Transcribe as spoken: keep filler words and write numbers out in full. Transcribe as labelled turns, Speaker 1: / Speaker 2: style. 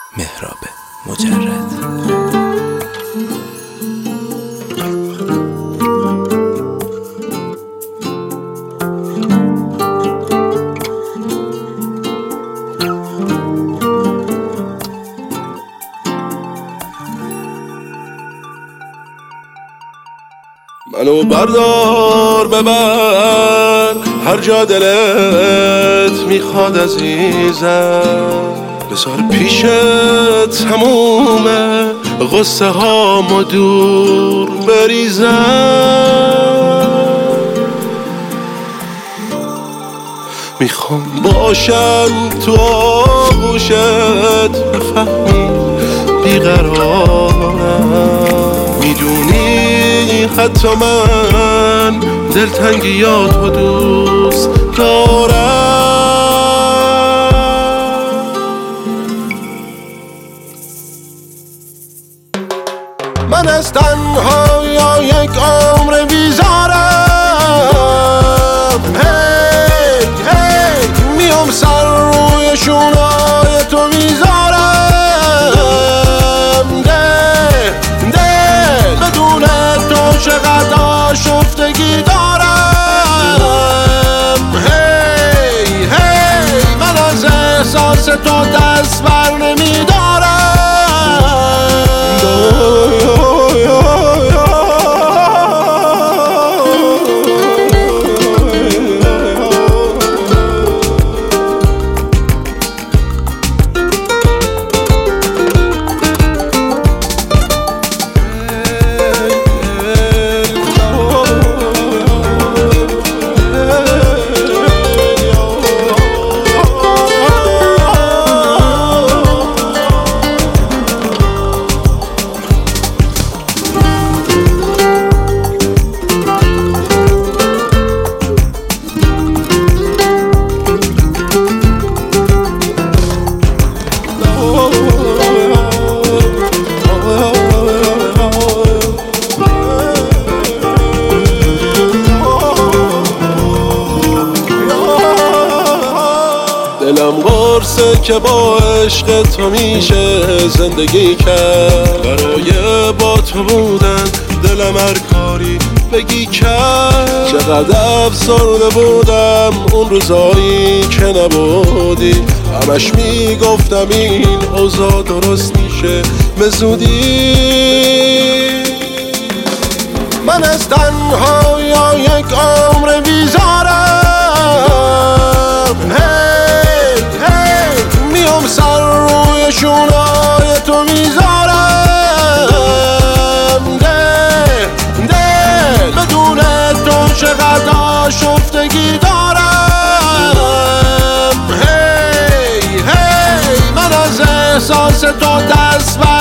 Speaker 1: مهراب مجرد.
Speaker 2: منو بردار ببر هر جا دلت میخواد عزیزم، بذار پیشت تمومه غصه هامو دور بریزم. میخوام باشم تو آغوشت، بفهمی بیقرارم، میدونی حتی من دلتنگیاتو دوست دارم. من از تنهایی یک عمر بیزارم، هی هی میام سر روی شونای تو میذارم، ده ده بدون تو چقدر آشفتگی دارم، هی هی من از احساس تو دست بر نمیدارم. دلم قرصه که با عشق تو میشه زندگی کرد، برای با تو بودن دلم هر کاری بگی کرد. چقدر افسرده بودم اون روزایی که نبودی، همش میگفتم این اوضاع درست میشه به زودی. من از تنهایی یک عمر بیزارم، هی هی میام سر روی شونای تو میذارم، ده ده بدون تو چقدر آشفتگی دارم، هی هی من از احساس تو دست بر